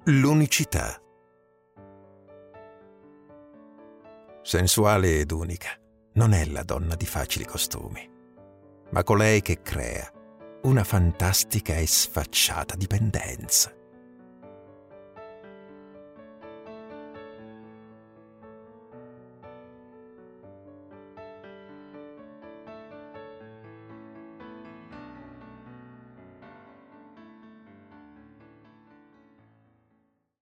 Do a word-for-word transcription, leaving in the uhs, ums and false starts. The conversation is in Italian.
L'unicità. Sensuale ed unica non è la donna di facili costumi, ma colei che crea una fantastica e sfacciata dipendenza.